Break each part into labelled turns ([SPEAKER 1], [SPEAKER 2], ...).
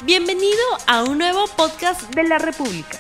[SPEAKER 1] Bienvenido a un nuevo podcast de la República.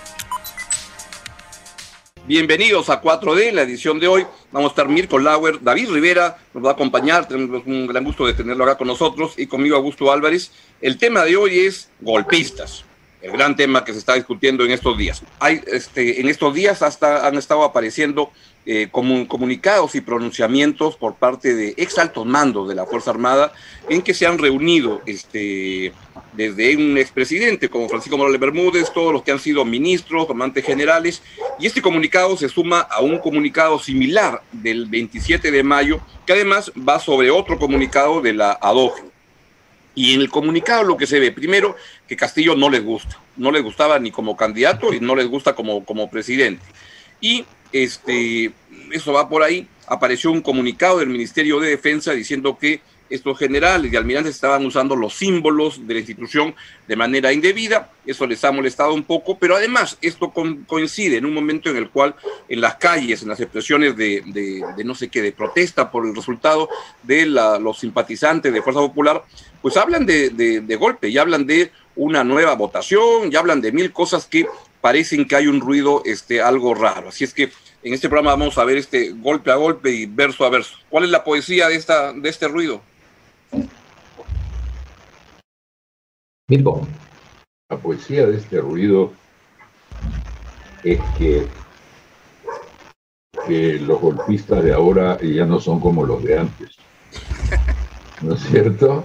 [SPEAKER 2] Bienvenidos a 4D, la edición de hoy. Vamos a estar Mirko Lauer, David Rivera nos va a acompañar, tenemos un gran gusto de tenerlo acá con nosotros, y conmigo Augusto Álvarez. El tema de hoy es golpistas, el gran tema que se está discutiendo en estos días. En estos días hasta han estado apareciendo comunicados y pronunciamientos por parte de ex altos mandos de la Fuerza Armada en que se han reunido desde un expresidente como Francisco Morales Bermúdez, todos los que han sido ministros, comandantes generales, y este comunicado se suma a un comunicado similar del 27 de mayo, que además va sobre otro comunicado de la ADOGE. Y en el comunicado lo que se ve, primero, que Castillo no les gusta, no les gustaba ni como candidato y no les gusta como presidente. Y eso va por ahí. Apareció un comunicado del Ministerio de Defensa diciendo que estos generales y almirantes estaban usando los símbolos de la institución de manera indebida. Eso les ha molestado un poco, pero además esto coincide en un momento en el cual en las calles, en las expresiones de no sé qué, de protesta por el resultado de los simpatizantes de Fuerza Popular, pues hablan de golpe y hablan de una nueva votación y hablan de mil cosas que parecen que hay un ruido algo raro. Así es que en este programa vamos a ver golpe a golpe y verso a verso. ¿Cuál es la poesía de este ruido?
[SPEAKER 3] Mirko, la poesía de este ruido es que los golpistas de ahora ya no son como los de antes, ¿no es cierto?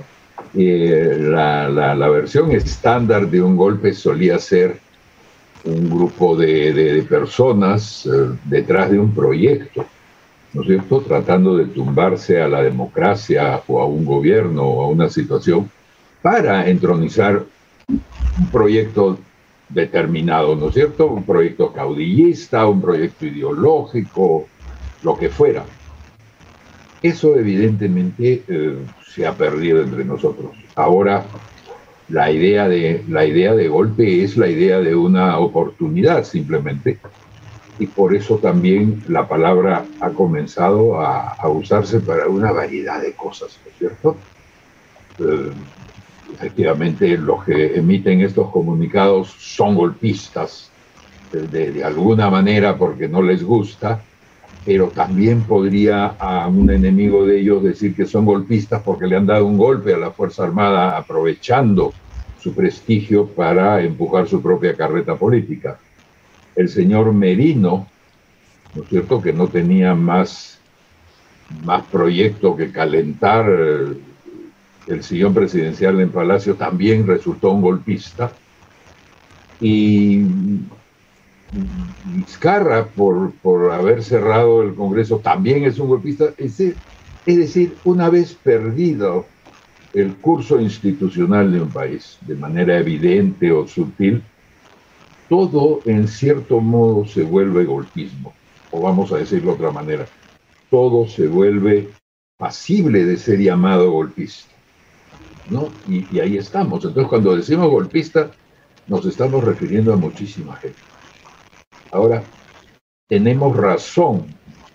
[SPEAKER 3] La versión estándar de un golpe solía ser un grupo de personas detrás de un proyecto, ¿no es cierto?, tratando de tumbarse a la democracia o a un gobierno o a una situación para entronizar un proyecto determinado, ¿no es cierto?, un proyecto caudillista, un proyecto ideológico, lo que fuera. Eso evidentemente se ha perdido entre nosotros. Ahora la idea de golpe es la idea de una oportunidad simplemente, y por eso también la palabra ha comenzado a usarse para una variedad de cosas, ¿no es cierto? Efectivamente, los que emiten estos comunicados son golpistas de alguna manera porque no les gusta, pero también podría a un enemigo de ellos decir que son golpistas porque le han dado un golpe a la Fuerza Armada aprovechando su prestigio para empujar su propia carreta política. El señor Merino, ¿no es cierto?, que no tenía más proyecto que calentar el sillón presidencial en Palacio, también resultó un golpista. Y Vizcarra, por haber cerrado el Congreso, también es un golpista. Es decir, una vez perdido el curso institucional de un país, de manera evidente o sutil, todo en cierto modo se vuelve golpismo, o vamos a decirlo de otra manera, todo se vuelve pasible de ser llamado golpista, ¿no? Y ahí estamos. Entonces, cuando decimos golpista, nos estamos refiriendo a muchísima gente. Ahora, tenemos razón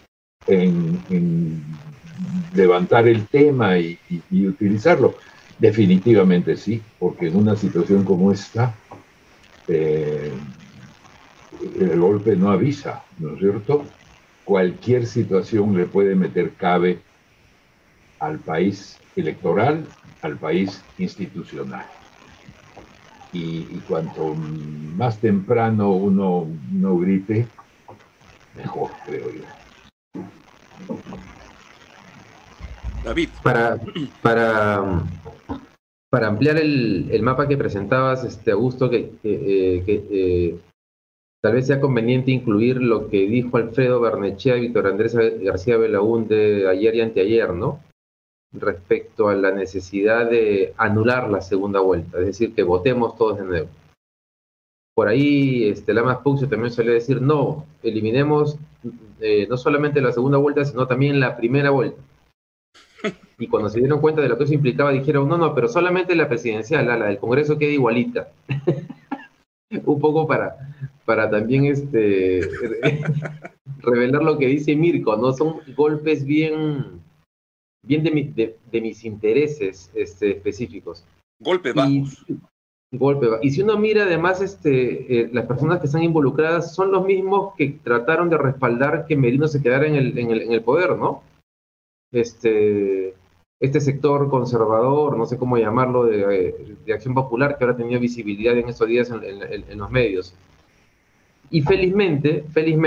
[SPEAKER 3] en levantar el tema y utilizarlo. Definitivamente sí, porque en una situación como esta, el golpe no avisa, ¿no es cierto? Cualquier situación le puede meter cabe al país electoral, al país institucional. Y cuanto más temprano uno grite, mejor, creo yo.
[SPEAKER 2] David.
[SPEAKER 4] Para ampliar el mapa que presentabas, Augusto, que tal vez sea conveniente incluir lo que dijo Alfredo Barnechea y Víctor Andrés García Belaúnde ayer y anteayer, ¿no?, respecto a la necesidad de anular la segunda vuelta, es decir, que votemos todos de nuevo. Por ahí, Lamas Puccio también solía decir, no, eliminemos no solamente la segunda vuelta, sino también la primera vuelta. Y cuando se dieron cuenta de lo que eso implicaba, dijeron, no, pero solamente la presidencial, la del Congreso queda igualita. Un poco para también revelar lo que dice Mirko, ¿no? Son golpes bien de mis intereses específicos.
[SPEAKER 2] Golpes bajos.
[SPEAKER 4] golpe. Y si uno mira además, las personas que están involucradas son los mismos que trataron de respaldar que Merino se quedara en el poder, ¿no? Este sector conservador, no sé cómo llamarlo, de Acción Popular, que ahora ha tenido visibilidad en estos días en los medios. Y felizmente,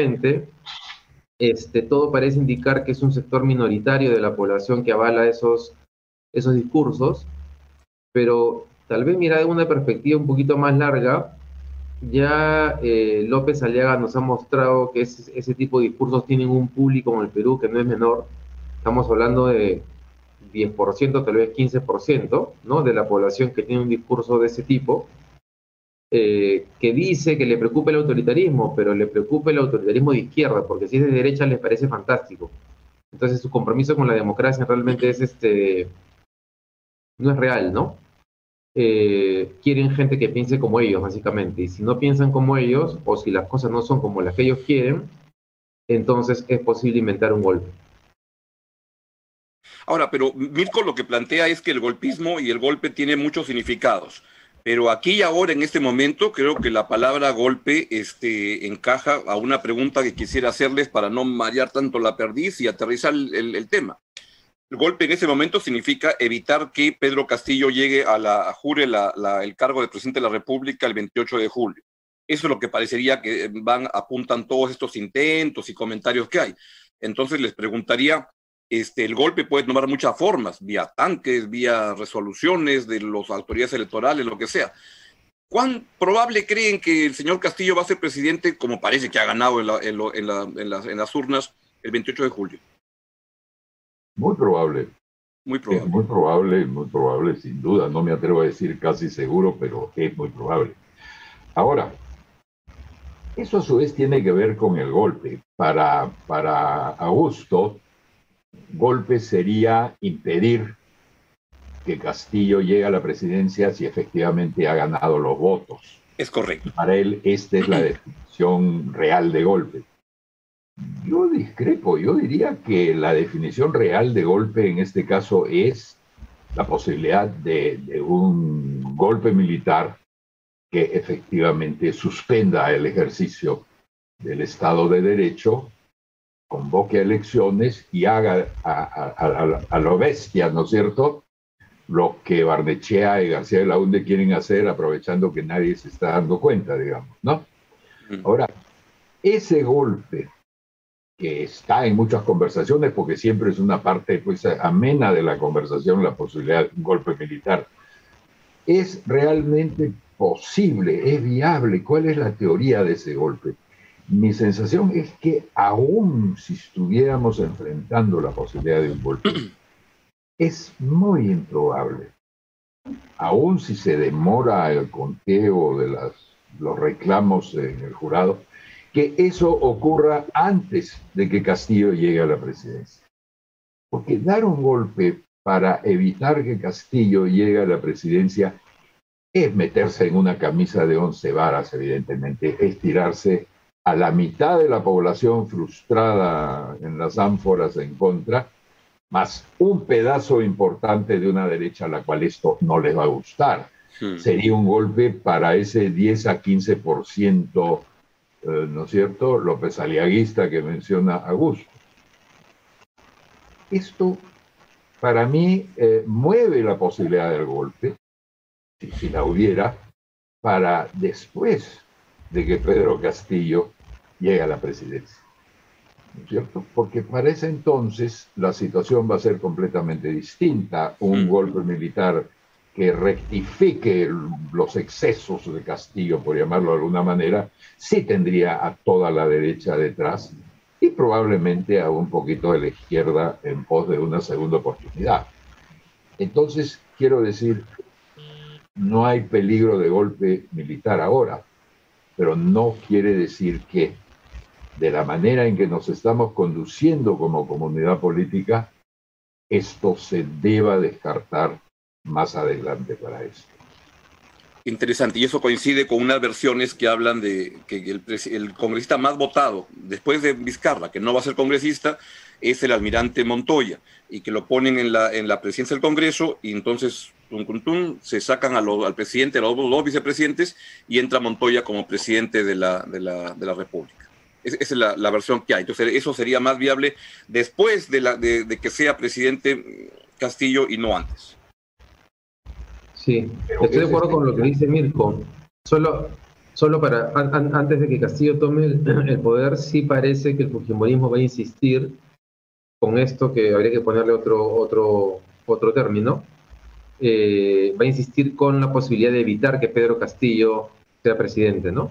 [SPEAKER 4] todo parece indicar que es un sector minoritario de la población que avala esos discursos, pero tal vez mirar de una perspectiva un poquito más larga, ya López Aliaga nos ha mostrado que ese tipo de discursos tienen un público en el Perú que no es menor. Estamos hablando de 10%, tal vez 15%, ¿no?, de la población que tiene un discurso de ese tipo, que dice que le preocupa el autoritarismo, pero le preocupa el autoritarismo de izquierda, porque si es de derecha les parece fantástico. Entonces su compromiso con la democracia realmente no es real, ¿no? Quieren gente que piense como ellos, básicamente, y si no piensan como ellos, o si las cosas no son como las que ellos quieren, entonces es posible inventar un golpe.
[SPEAKER 2] Ahora, pero Mirko lo que plantea es que el golpismo y el golpe tienen muchos significados. Pero aquí y ahora, en este momento, creo que la palabra golpe encaja a una pregunta que quisiera hacerles para no marear tanto la perdiz y aterrizar el tema. El golpe en ese momento significa evitar que Pedro Castillo llegue jure el cargo de presidente de la República el 28 de julio. Eso es lo que parecería que apuntan todos estos intentos y comentarios que hay. Entonces les preguntaría, el golpe puede tomar muchas formas, vía tanques, vía resoluciones de las autoridades electorales, lo que sea. ¿Cuán probable creen que el señor Castillo va a ser presidente, como parece que ha ganado en las urnas, el 28 de julio?
[SPEAKER 3] Muy probable.
[SPEAKER 2] Muy probable.
[SPEAKER 3] Es muy probable, sin duda. No me atrevo a decir casi seguro, pero es muy probable. Ahora, eso a su vez tiene que ver con el golpe. Para Augusto, golpe sería impedir que Castillo llegue a la presidencia si efectivamente ha ganado los votos.
[SPEAKER 2] Es correcto.
[SPEAKER 3] Para él, esta es la definición real de golpe. Yo discrepo, yo diría que la definición real de golpe en este caso es la posibilidad de un golpe militar que efectivamente suspenda el ejercicio del Estado de Derecho, convoque a elecciones y haga a lo bestia, ¿no es cierto?, lo que Barnechea y García Belaúnde quieren hacer, aprovechando que nadie se está dando cuenta, digamos, ¿no? Ahora, ese golpe que está en muchas conversaciones, porque siempre es una parte pues amena de la conversación, la posibilidad de un golpe militar, ¿es realmente posible? ¿Es viable? ¿Cuál es la teoría de ese golpe? Mi sensación es que aún si estuviéramos enfrentando la posibilidad de un golpe, es muy improbable. Aún si se demora el conteo de los reclamos en el jurado, que eso ocurra antes de que Castillo llegue a la presidencia. Porque dar un golpe para evitar que Castillo llegue a la presidencia es meterse en una camisa de 11 varas, evidentemente, es tirarse a la mitad de la población frustrada en las ánforas en contra, más un pedazo importante de una derecha a la cual esto no les va a gustar. Sería un golpe para ese 10 a 15%, ¿no es cierto?, López Aliaguista que menciona Augusto. Esto, para mí, mueve la posibilidad del golpe, si la hubiera, para después de que Pedro Castillo llegue a la presidencia, ¿no es cierto? Porque para ese entonces la situación va a ser completamente distinta. Un golpe militar que rectifique los excesos de Castillo, por llamarlo de alguna manera, sí tendría a toda la derecha detrás y probablemente a un poquito de la izquierda en pos de una segunda oportunidad. Entonces, quiero decir, no hay peligro de golpe militar ahora, pero no quiere decir que de la manera en que nos estamos conduciendo como comunidad política, esto se deba descartar más adelante para esto.
[SPEAKER 2] Interesante, y eso coincide con unas versiones que hablan de que el congresista más votado después de Vizcarra, que no va a ser congresista, es el almirante Montoya, y que lo ponen en la presidencia del Congreso, y entonces tun, se sacan al presidente, a los dos vicepresidentes, y entra Montoya como presidente de la República. Esa es la versión que hay. Entonces, eso sería más viable después de que sea presidente Castillo y no antes.
[SPEAKER 4] Sí, estoy de acuerdo con lo que dice Mirko. Solo para, antes de que Castillo tome el poder, sí parece que el fujimorismo va a insistir con esto, que habría que ponerle otro término, va a insistir con la posibilidad de evitar que Pedro Castillo sea presidente, ¿no?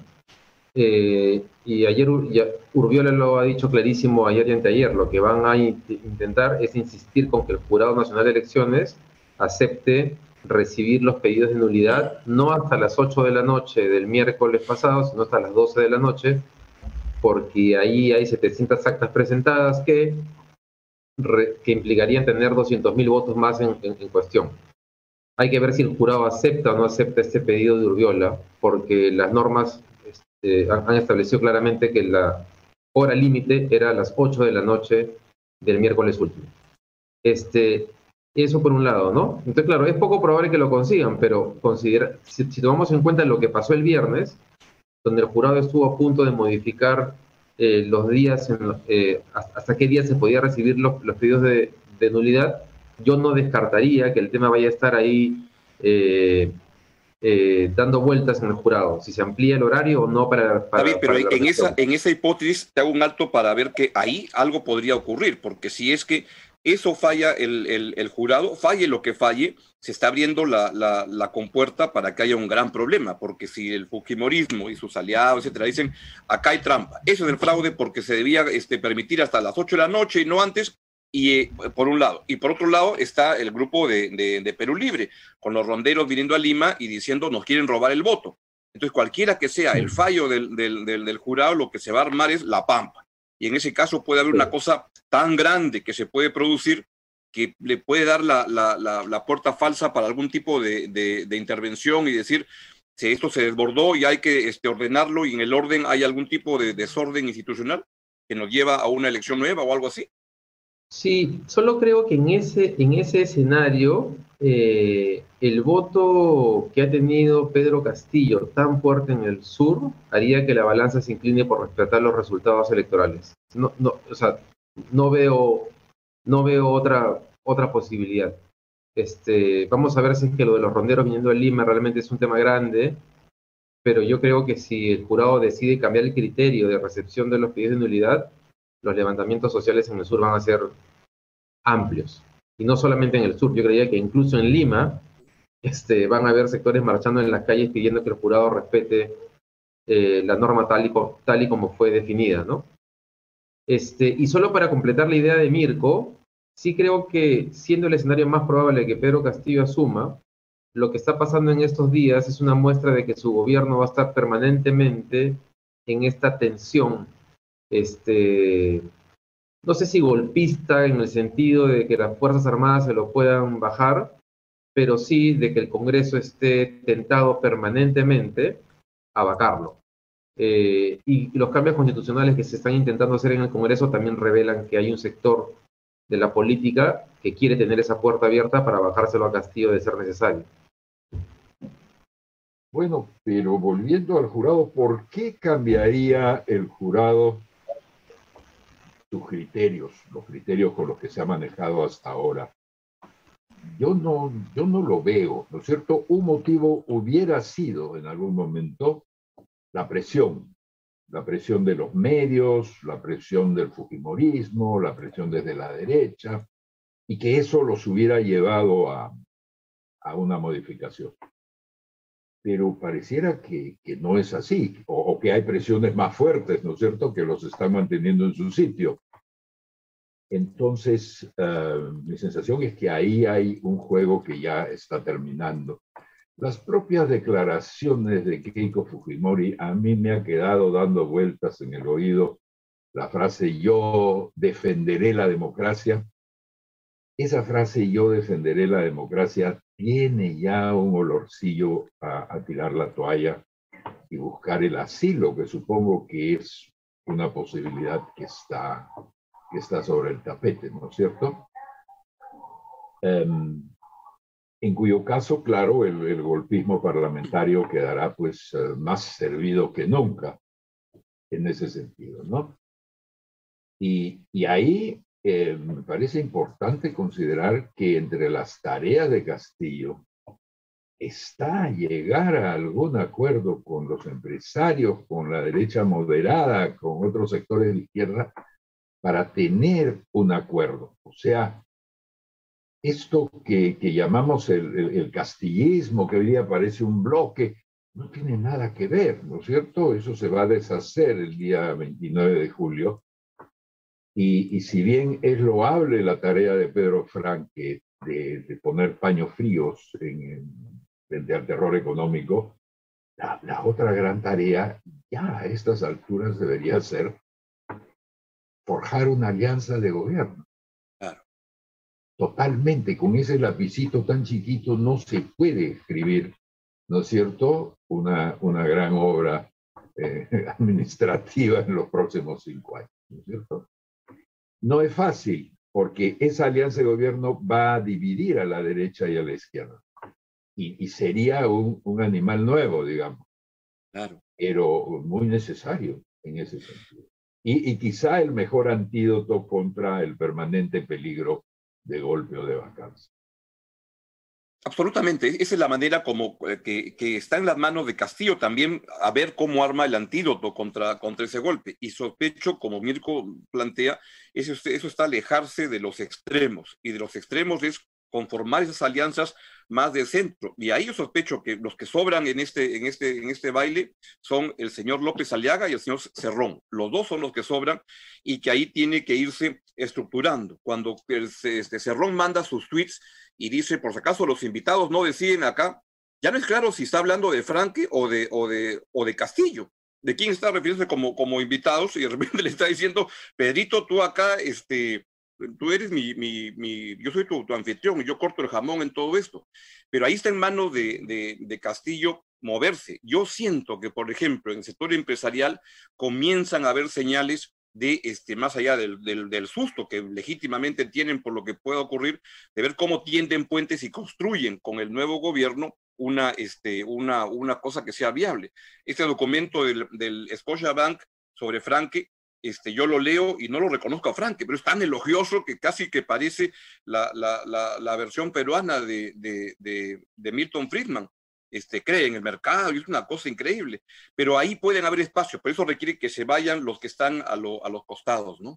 [SPEAKER 4] Y ayer Urbiola lo ha dicho clarísimo ayer y anteayer, lo que van a intentar es insistir con que el Jurado Nacional de Elecciones acepte recibir los pedidos de nulidad, no hasta las 8 de la noche del miércoles pasado, sino hasta las 12 de la noche, porque ahí hay 700 actas presentadas que implicarían tener 200.000 votos más en cuestión. Hay que ver si el jurado acepta o no acepta este pedido de Urbiola, porque las normas han establecido claramente que la hora límite era a las 8 de la noche del miércoles último. Eso por un lado, ¿no? Entonces, claro, es poco probable que lo consigan, pero si tomamos en cuenta lo que pasó el viernes, donde el jurado estuvo a punto de modificar los días, hasta qué día se podía recibir los pedidos de nulidad, yo no descartaría que el tema vaya a estar ahí dando vueltas en el jurado, si se amplía el horario o no para
[SPEAKER 2] David, pero en esa hipótesis te hago un alto para ver que ahí algo podría ocurrir, porque si es que eso falla el jurado, falle lo que falle, se está abriendo la compuerta para que haya un gran problema, porque si el fujimorismo y sus aliados, etcétera, dicen, acá hay trampa, eso es el fraude porque se debía permitir hasta las 8 de la noche y no antes, y por un lado. Y por otro lado está el grupo de Perú Libre, con los ronderos viniendo a Lima y diciendo nos quieren robar el voto. Entonces, cualquiera que sea el fallo del jurado, lo que se va a armar es la pampa. Y en ese caso puede haber una cosa tan grande que se puede producir que le puede dar la puerta falsa para algún tipo de intervención y decir, si esto se desbordó y hay que ordenarlo y en el orden hay algún tipo de desorden institucional que nos lleva a una elección nueva o algo así.
[SPEAKER 4] Sí, solo creo que en ese escenario el voto que ha tenido Pedro Castillo tan fuerte en el sur haría que la balanza se incline por respetar los resultados electorales. O sea, no veo otra posibilidad. Vamos a ver si es que lo de los ronderos viniendo a Lima realmente es un tema grande, pero yo creo que si el jurado decide cambiar el criterio de recepción de los pedidos de nulidad, los levantamientos sociales en el sur van a ser amplios. Y no solamente en el sur, yo creía que incluso en Lima van a haber sectores marchando en las calles pidiendo que el jurado respete la norma tal y como fue definida, ¿no? Y solo para completar la idea de Mirko, sí creo que siendo el escenario más probable que Pedro Castillo asuma, lo que está pasando en estos días es una muestra de que su gobierno va a estar permanentemente en esta tensión, no sé si golpista en el sentido de que las Fuerzas Armadas se lo puedan bajar, pero sí de que el Congreso esté tentado permanentemente a vacarlo. Y los cambios constitucionales que se están intentando hacer en el Congreso también revelan que hay un sector de la política que quiere tener esa puerta abierta para bajárselo a Castillo de ser necesario.
[SPEAKER 3] Bueno, pero volviendo al jurado, ¿por qué cambiaría el jurado sus criterios, los criterios con los que se ha manejado hasta ahora? Yo no lo veo, ¿no es cierto? Un motivo hubiera sido en algún momento la presión de los medios, la presión del fujimorismo, la presión desde la derecha, y que eso los hubiera llevado a una modificación. Pero pareciera que no es así, o que hay presiones más fuertes, ¿no es cierto?, que los están manteniendo en su sitio. Entonces, mi sensación es que ahí hay un juego que ya está terminando. Las propias declaraciones de Keiko Fujimori a mí me ha quedado dando vueltas en el oído la frase "yo defenderé la democracia". Esa frase "yo defenderé la democracia" tiene ya un olorcillo a tirar la toalla y buscar el asilo, que supongo que es una posibilidad que está sobre el tapete, ¿no es cierto? en cuyo caso, claro, el golpismo parlamentario quedará pues más servido que nunca en ese sentido, ¿no? Y ahí me parece importante considerar que entre las tareas de Castillo está llegar a algún acuerdo con los empresarios, con la derecha moderada, con otros sectores de izquierda, para tener un acuerdo. O sea, esto que llamamos el castillismo, que hoy día parece un bloque, no tiene nada que ver, ¿no es cierto? Eso se va a deshacer el día 29 de julio. Y si bien es loable la tarea de Pedro Franque de poner paños fríos frente al terror económico, la otra gran tarea ya a estas alturas debería ser forjar una alianza de gobierno.
[SPEAKER 2] Claro.
[SPEAKER 3] Totalmente, con ese lapicito tan chiquito no se puede escribir, ¿no es cierto?, una gran obra administrativa en los próximos 5 años, ¿no es cierto? No es fácil, porque esa alianza de gobierno va a dividir a la derecha y a la izquierda. Y sería un animal nuevo, digamos.
[SPEAKER 2] Claro.
[SPEAKER 3] Pero muy necesario en ese sentido. Y quizá el mejor antídoto contra el permanente peligro de golpe o de vacancia.
[SPEAKER 2] Absolutamente, esa es la manera como que está en las manos de Castillo también a ver cómo arma el antídoto contra ese golpe. Y sospecho, como Mirko plantea, eso está alejarse de los extremos, y de los extremos es conformar esas alianzas más de centro. Y ahí yo sospecho que los que sobran en este baile son el señor López Aliaga y el señor Cerrón. Los dos son los que sobran y que ahí tiene que irse estructurando. Cuando Cerrón manda sus tweets y dice, por si acaso los invitados no deciden acá, ya no es claro si está hablando de Franque o de Castillo, de quién está refiriéndose como invitados, y de repente le está diciendo, Pedrito, tú acá, tú eres yo soy tu anfitrión, y yo corto el jamón en todo esto. Pero ahí está en manos de Castillo moverse. Yo siento que, por ejemplo, en el sector empresarial comienzan a haber señales de más allá del susto que legítimamente tienen por lo que pueda ocurrir, de ver cómo tienden puentes y construyen con el nuevo gobierno una cosa que sea viable. Este documento del Scotiabank sobre Franque, yo lo leo y no lo reconozco a Franque, pero es tan elogioso que casi que parece la versión peruana de Milton Friedman. Cree en el mercado y es una cosa increíble, pero ahí pueden haber espacios, por eso requiere que se vayan los que están a los costados, ¿no?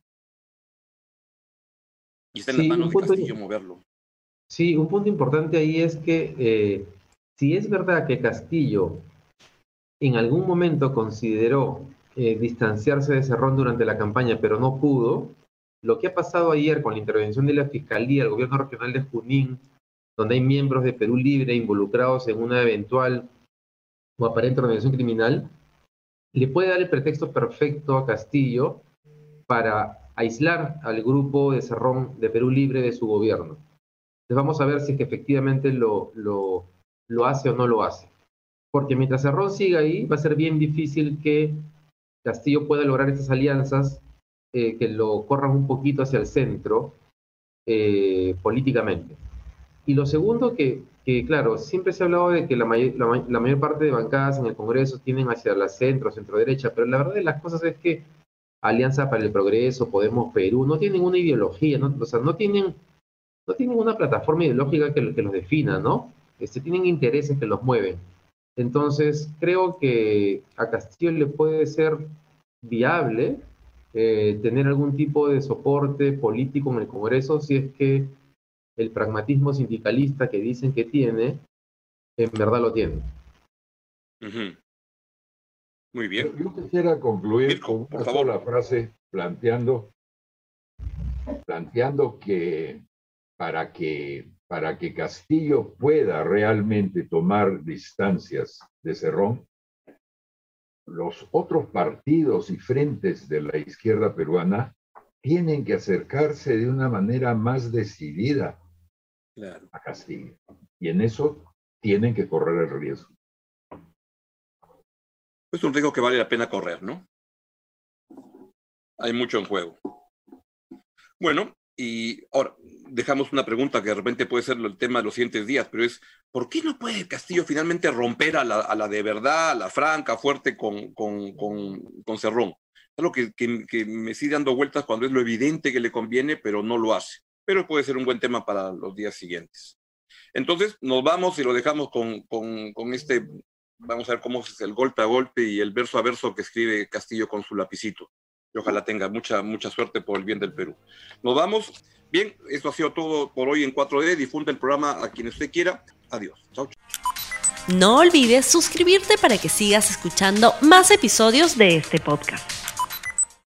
[SPEAKER 2] Y está en las manos de Castillo moverlo.
[SPEAKER 4] Sí, un punto importante ahí es que si es verdad que Castillo en algún momento consideró distanciarse de Cerrón durante la campaña, pero no pudo, lo que ha pasado ayer con la intervención de la Fiscalía, el gobierno regional de Junín, donde hay miembros de Perú Libre involucrados en una eventual o aparente organización criminal, le puede dar el pretexto perfecto a Castillo para aislar al grupo de Cerrón de Perú Libre de su gobierno. Entonces vamos a ver si es que efectivamente lo hace o no lo hace. Porque mientras Cerrón siga ahí, va a ser bien difícil que Castillo pueda lograr estas alianzas que lo corran un poquito hacia el centro políticamente. Y lo segundo, que claro, siempre se ha hablado de que la mayor parte de bancadas en el Congreso tienden hacia la centro-derecha, pero la verdad de las cosas es que Alianza para el Progreso, Podemos Perú, no tienen una ideología, ¿no? O sea, no tienen una plataforma ideológica que los defina, ¿no? Tienen intereses que los mueven. Entonces, creo que a Castillo le puede ser viable tener algún tipo de soporte político en el Congreso si es que el pragmatismo sindicalista que dicen que tiene, en verdad lo tiene.
[SPEAKER 2] Uh-huh. Muy bien.
[SPEAKER 3] Yo quisiera concluir
[SPEAKER 2] Mirko,
[SPEAKER 3] con una sola frase planteando que para que Castillo pueda realmente tomar distancias de Cerrón, los otros partidos y frentes de la izquierda peruana tienen que acercarse de una manera más decidida a Castillo. Y en eso tienen que correr el riesgo.
[SPEAKER 2] Es un riesgo que vale la pena correr, ¿no? Hay mucho en juego. Bueno, Y ahora, dejamos una pregunta que de repente puede ser el tema de los siguientes días, pero es, ¿por qué no puede Castillo finalmente romper a la de verdad, a la franca, fuerte con Cerrón? Es algo que me sigue dando vueltas cuando es lo evidente que le conviene, pero no lo hace. Pero puede ser un buen tema para los días siguientes. Entonces, nos vamos y lo dejamos con este, vamos a ver cómo es el golpe a golpe y el verso a verso que escribe Castillo con su lapicito. Y ojalá tenga mucha suerte por el bien del Perú. Nos vamos. Bien, esto ha sido todo por hoy en 4D. Difunda el programa a quien usted quiera. Adiós. Chao.
[SPEAKER 1] No olvides suscribirte para que sigas escuchando más episodios de este podcast.